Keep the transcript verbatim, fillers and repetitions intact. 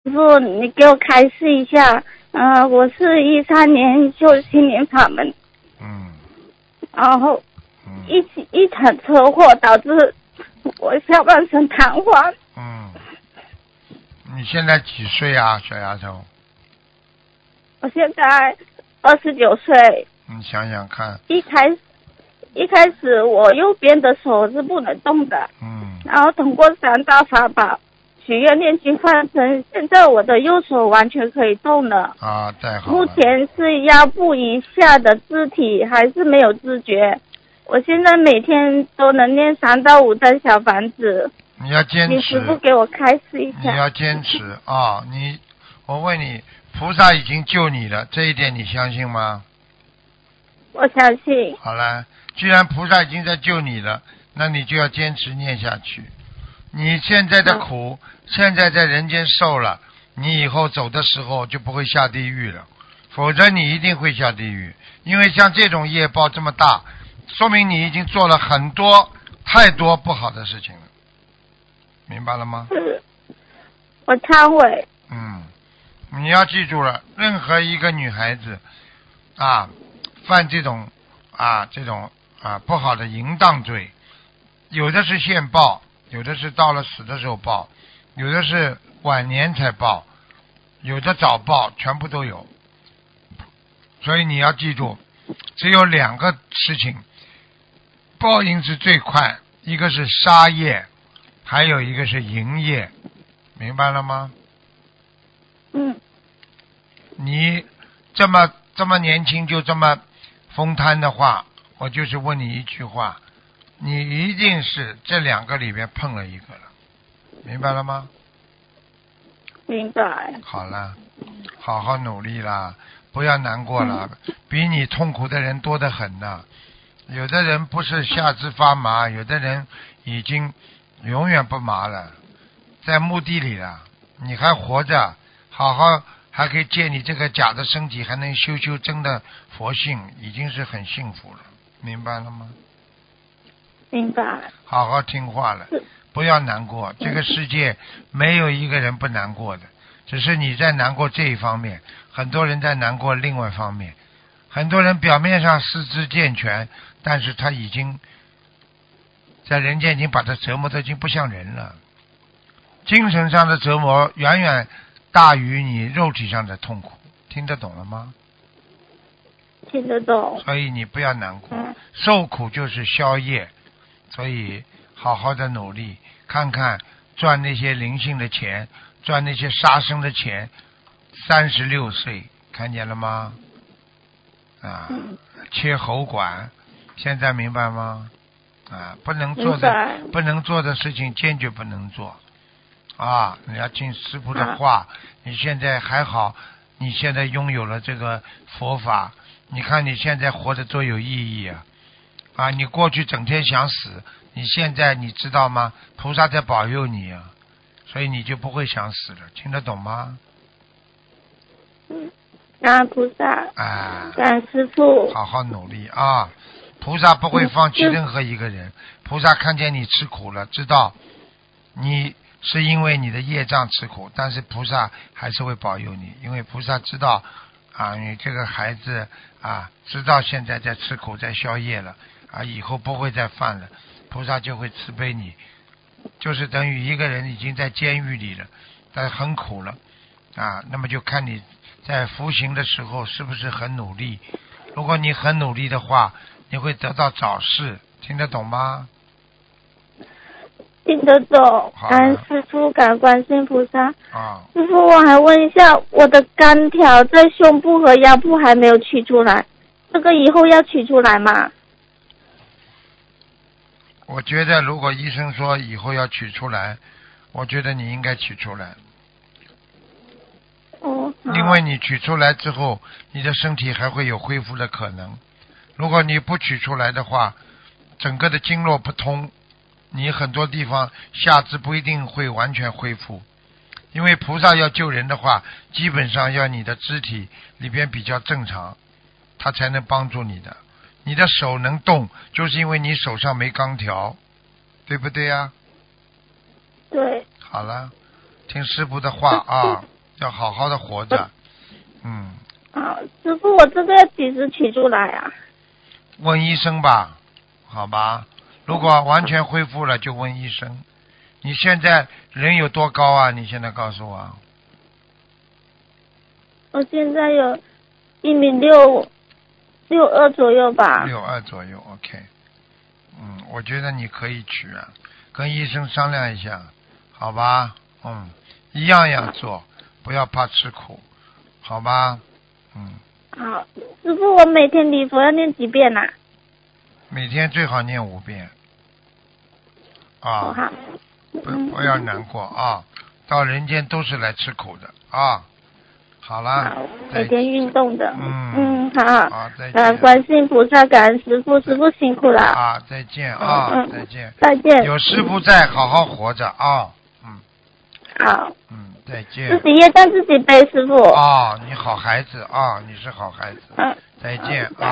师傅，你给我开示一下。嗯、呃，我是一三年修心灵法门， 嗯然后嗯一起一场车祸导致我下半身瘫痪。 嗯，你现在几岁啊，小丫头？ 我现在二十九岁。 你想想看。 一开始一开始我右边的手是不能动的， 嗯。 然后通过三大法宝许愿念经放生，现在我的右手完全可以动了。 啊，太好了。 目前是腰部以下的肢体还是没有知觉。我现在每天都能念三到五张小房子。 你要坚持。 你师父给我开示一下。 你要坚持啊！你，我问你，菩萨已经救你了，这一点你相信吗？ 我相信。 好了，既然菩萨已经在救你了，那你就要坚持念下去。你现在的苦，嗯、现在在人间受了，你以后走的时候就不会下地狱了，否则你一定会下地狱。因为像这种业报这么大，说明你已经做了很多太多不好的事情了，明白了吗？ 是，我忏悔。 嗯，你要记住了，任何一个女孩子啊，犯这种啊这种啊不好的淫荡罪，有的是现报，有的是到了死的时候报，有的是晚年才报，有的早报，全部都有。所以你要记住，只有两个事情报应是最快，一个是杀业，还有一个是淫业，明白了吗？ 嗯。 你这么这么年轻就这么疯贪的话，我就是问你一句话，你一定是这两个里面碰了一个了，明白了吗？ 明白。 好了，好好努力啦，不要难过了，嗯、比你痛苦的人多得很呐。有的人不是下肢发麻，有的人已经永远不麻了，在墓地里了，你还活着，好好还可以借你这个假的身体，还能修修真的佛性，已经是很幸福了，明白了吗？ 明白。 好好听话了，不要难过，这个世界没有一个人不难过的，只是你在难过这一方面，很多人在难过另外一方面。很多人表面上四肢健全，但是他已经在人间已经把他折磨得已经不像人了，精神上的折磨远远大于你肉体上的痛苦，听得懂了吗？ 听得懂。 所以你不要难过，嗯、受苦就是消业，所以好好的努力，看看赚那些灵性的钱，赚那些杀生的钱。三十六岁，看见了吗？啊， 嗯、 切喉管，现在明白吗？啊，不能做的不能做的事情坚决不能做。啊，你要听师父的话。你现在还好，你现在拥有了这个佛法，你看你现在活得多有意义啊！啊，你过去整天想死，你现在你知道吗？菩萨在保佑你啊，所以你就不会想死了，听得懂吗？ 嗯。感恩菩萨， 啊， 感恩师父， 好好努力啊！菩萨不会放弃任何一个人。菩萨看见你吃苦了，知道你是因为你的业障吃苦，但是菩萨还是会保佑你，因为菩萨知道啊，你这个孩子啊，知道现在在吃苦，在消业了啊，以后不会再犯了，菩萨就会慈悲你。就是等于一个人已经在监狱里了，但很苦了啊，那么就看你在服刑的时候是不是很努力。如果你很努力的话，你会得到早释，听得懂吗？ 听得懂。感恩师父，感恩观世音菩萨。啊，师父，我还问一下，我的钢条在胸部和腰部还没有取出来，这个以后要取出来吗？ 我觉得如果医生说以后要取出来，我觉得你应该取出来。 哦， 因为你取出来之后，你的身体还会有恢复的可能。如果你不取出来的话，整个的经络不通，你很多地方下肢不一定会完全恢复。因为菩萨要救人的话，基本上要你的肢体里边比较正常，他才能帮助你的。你的手能动，就是因为你手上没钢条，对不对呀？ 对。 好了， 听师傅的话啊，要好好的活着。嗯。 啊，师傅，我这个要几时取出来啊？ 问医生吧，好吧。如果完全恢复了，就问医生。你现在人有多高啊？你现在告诉我。 我现在有一米六六二左右吧。 六二左右 ，OK。嗯，我觉得你可以取啊，跟医生商量一下，好吧？嗯，一样样做，不要怕吃苦，好吧？嗯。 好，师傅，我每天礼佛要念几遍呐、啊？ 每天最好念五遍。啊。 好。 不不要难过啊！到人间都是来吃苦的啊！好了。 好，每天运动的。 嗯嗯，好。 好，再见。 感恩观世音菩萨，感恩师傅，师傅辛苦了。 啊，再见啊！ 嗯、 再见。 再见。 有师傅在，好好活着啊！嗯。 好。 嗯，再见。 自己业障自己背，师傅。 啊，你好孩子啊，你是好孩子。 嗯。 再见啊。